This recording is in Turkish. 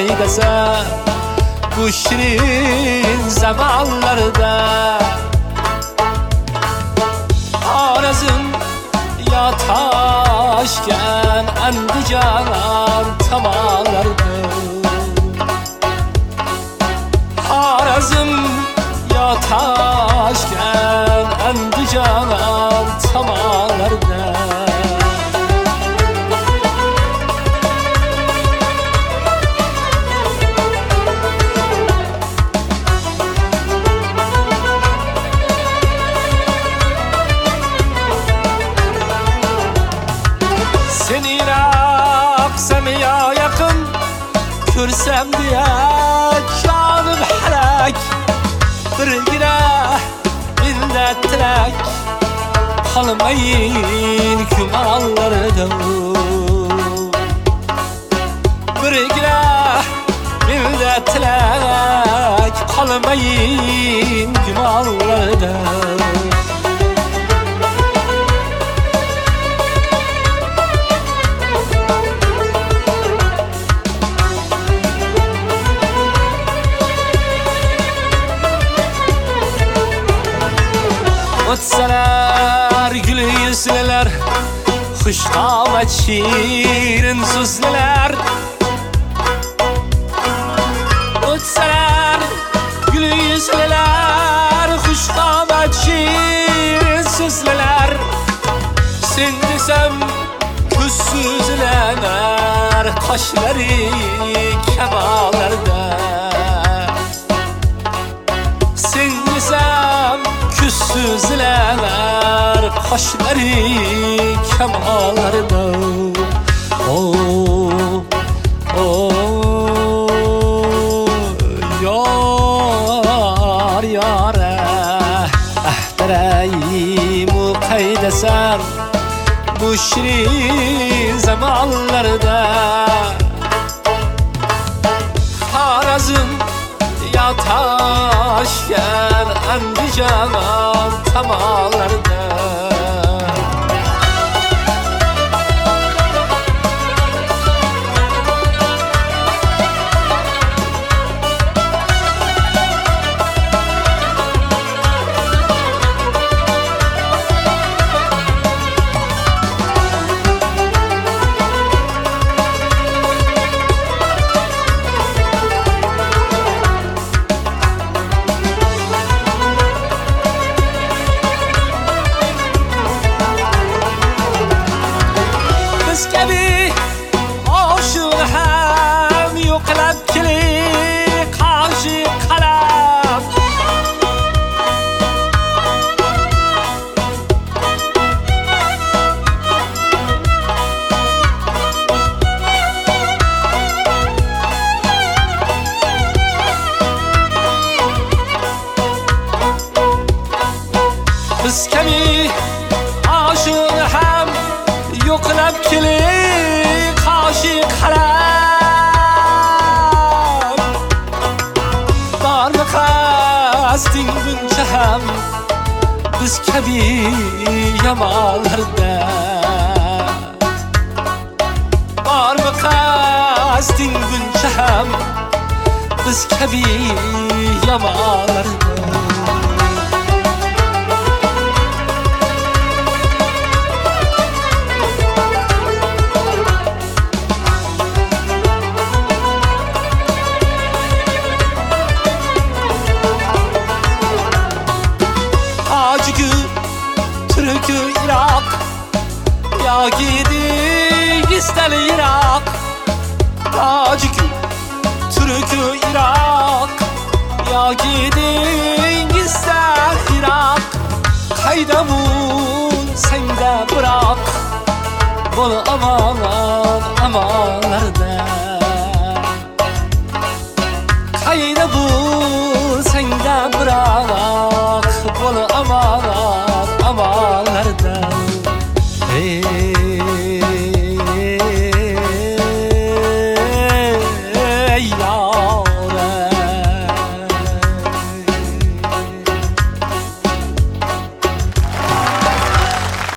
kaydasa bu şirin zamanlarda. Arazım ya Taşken Andijan tamalarda. Arazım ya Taşken Andijan tamalarda. Seni aksam ya yakın körsem diye canım helak. Bir günah millet tilak kalmayın kümallarda. Bir günah millet tilak kalmayın kümallarda. Ötseler gülü yüzlüler, hoş kavat şirin sözlüler. Ötseler gülü yüzlüler, hoş kavat şirin sözlüler. Sen desem küssüzler, kaşları kemallarda. Sen desem küssüzler, kaşları kemallarda. Oh, oh, yar yare ahtereyim kaydesen bu şirin zamanlarda. Arazım ya Taşken Andijan tamalarda. Biz kemi aşık hem yoklab kili kaşık haram. Var mı kastin bunca hem biz kemi yamalarda. Var mı kastin bunca hem biz kemi yamalarda. Acıkı Türk'ü Irak ya gidi ister Irak. Acıkı Türk'ü Irak ya gidi ister Irak. Kayda bul sen de bırak bunu aman amanlarda. Kayda bul sen de bırak bunu aman amanlarda.